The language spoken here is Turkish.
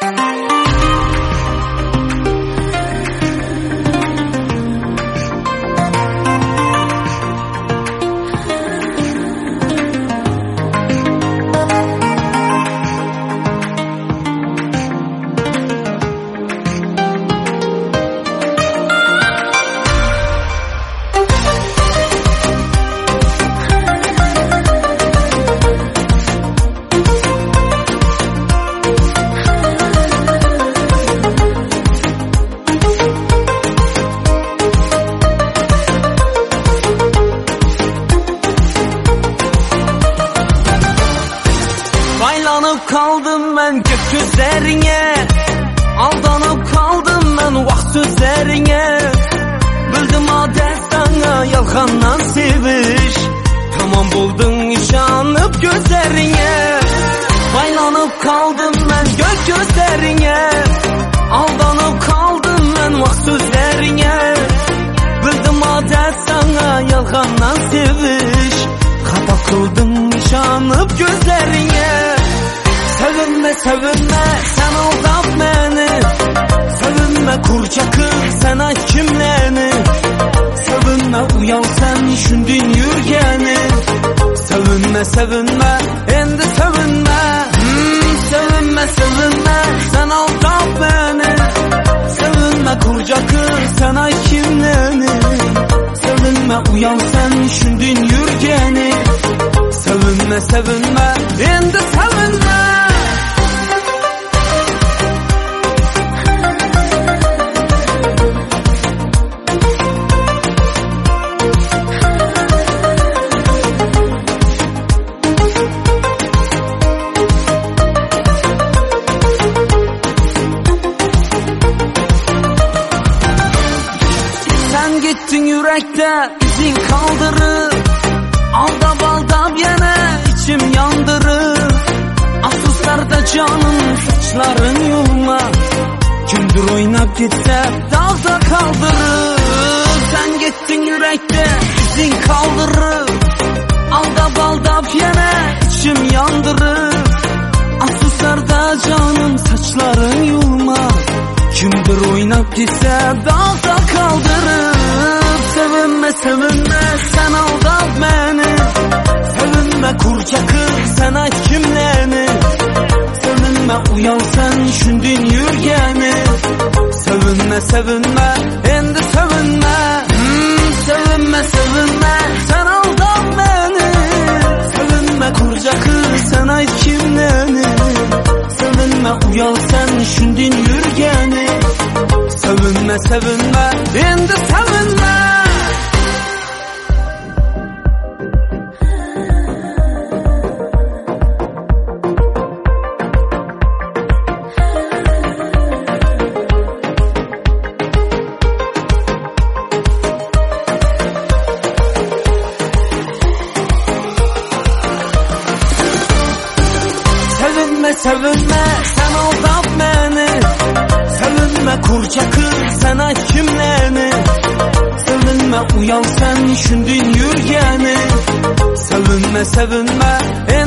Baylanıp kaldım ben gök gözlerine, aldanıp kaldım ben vaxt sözlerine. Bildim adet sana yalğandan seviş, tamam buldun nişanıp gözlerine. Baylanıp kaldım ben gök gözlerine, aldanıp kaldım ben vaxt sözlerine. Bildim adet sana yalğandan seviş, xata kıldın nişanıp gözlerine. Sevinme sevinme sen aldap beni, sevinme kurca kız sana kimleni. Sevinme uyan sen düşündün yürgeni, sevinme sevinme endi sevinme. Sevinme sevinme sen aldap beni, sevinme kurca kız sana kimleni. Sevinme uyan sen düşündün yürgeni, sevinme sevinme endi sevinme. Sen gittin yürekte izin kaldırır, aldap aldap yine içim yandırır. Afsuslarda canım saçların yolma, kimdir oynap gitse dağda kaldırır. Sen gittin yürekte izin kaldırır, aldap aldap yine içim yandırır. Afsuslarda canım saçların yolma, kimdir oynap gitse dağda kaldırır. Sevinme sevinme sen aldap beni, sevinme kurca kız sana kimleni. Sevinme uyan sen düşündün yürgeni, sevinme sevinme endi sevinme. Sevinme sevinme sen aldap beni, sevinme kurca kız sana kimleni. Sevinme uyan sen düşündün yürgeni, sevinme sevinme endi sevinme. Sevinme sevinme sen aldap beni, sevinme kurca kız sana kimleni. Sevinme uyan sen düşündün yürgeni, sevinme sevinme